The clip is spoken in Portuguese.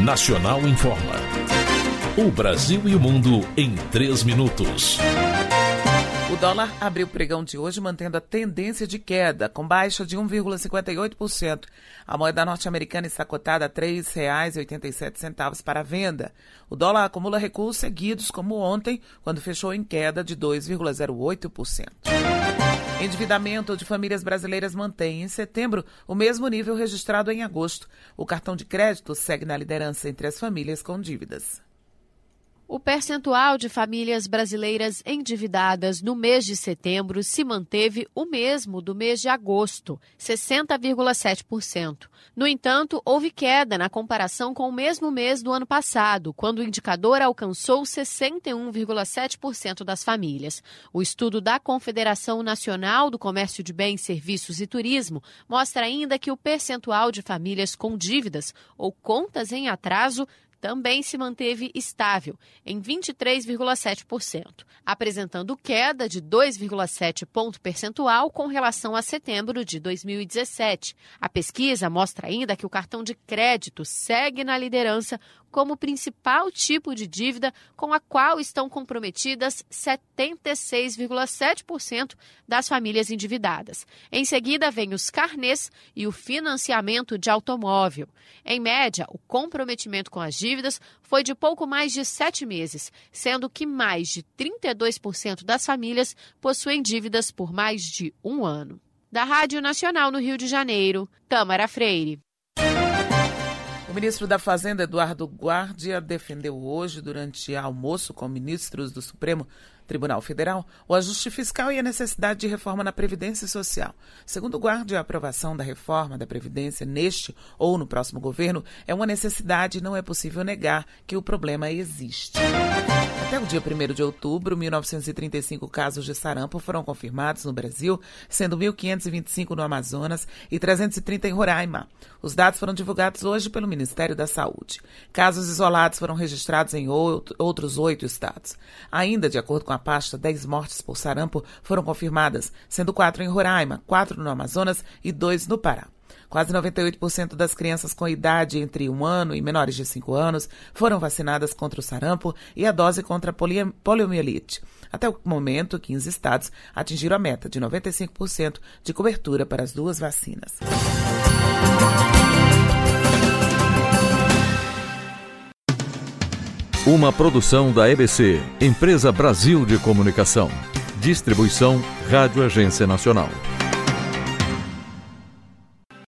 Nacional informa. O Brasil e o mundo em 3 minutos. O dólar abriu o pregão de hoje mantendo a tendência de queda, com baixa de 1,58%. A moeda norte-americana está cotada a R$ 3,87 para a venda. O dólar acumula recuos seguidos, como ontem, quando fechou em queda de 2,08%. Endividamento de famílias brasileiras mantém em setembro o mesmo nível registrado em agosto. O cartão de crédito segue na liderança entre as famílias com dívidas. O percentual de famílias brasileiras endividadas no mês de setembro se manteve o mesmo do mês de agosto, 60,7%. No entanto, houve queda na comparação com o mesmo mês do ano passado, quando o indicador alcançou 61,7% das famílias. O estudo da Confederação Nacional do Comércio de Bens, Serviços e Turismo mostra ainda que o percentual de famílias com dívidas ou contas em atraso também se manteve estável, em 23,7%, apresentando queda de 2,7 ponto percentual com relação a setembro de 2017. A pesquisa mostra ainda que o cartão de crédito segue na liderança como principal tipo de dívida com a qual estão comprometidas 76,7% das famílias endividadas. Em seguida, vem os carnês e o financiamento de automóvel. Em média, o comprometimento com as dívidas foi de pouco mais de 7 meses, sendo que mais de 32% das famílias possuem dívidas por mais de 1 ano. Da Rádio Nacional no Rio de Janeiro, Tâmara Freire. O ministro da Fazenda, Eduardo Guardia, defendeu hoje, durante almoço com ministros do Supremo Tribunal Federal, o ajuste fiscal e a necessidade de reforma na Previdência Social. Segundo Guardia, a aprovação da reforma da Previdência neste ou no próximo governo é uma necessidade e não é possível negar que o problema existe. Até o dia 1º de outubro, 1.935 casos de sarampo foram confirmados no Brasil, sendo 1.525 no Amazonas e 330 em Roraima. Os dados foram divulgados hoje pelo Ministério da Saúde. Casos isolados foram registrados em outros 8 estados. Ainda, de acordo com a pasta, 10 mortes por sarampo foram confirmadas, sendo 4 em Roraima, 4 no Amazonas e 2 no Pará. Quase 98% das crianças com idade entre 1 ano e menores de 5 anos foram vacinadas contra o sarampo e a dose contra a poliomielite. Até o momento, 15 estados atingiram a meta de 95% de cobertura para as 2 vacinas. Uma produção da EBC, Empresa Brasil de Comunicação. Distribuição Rádio Agência Nacional.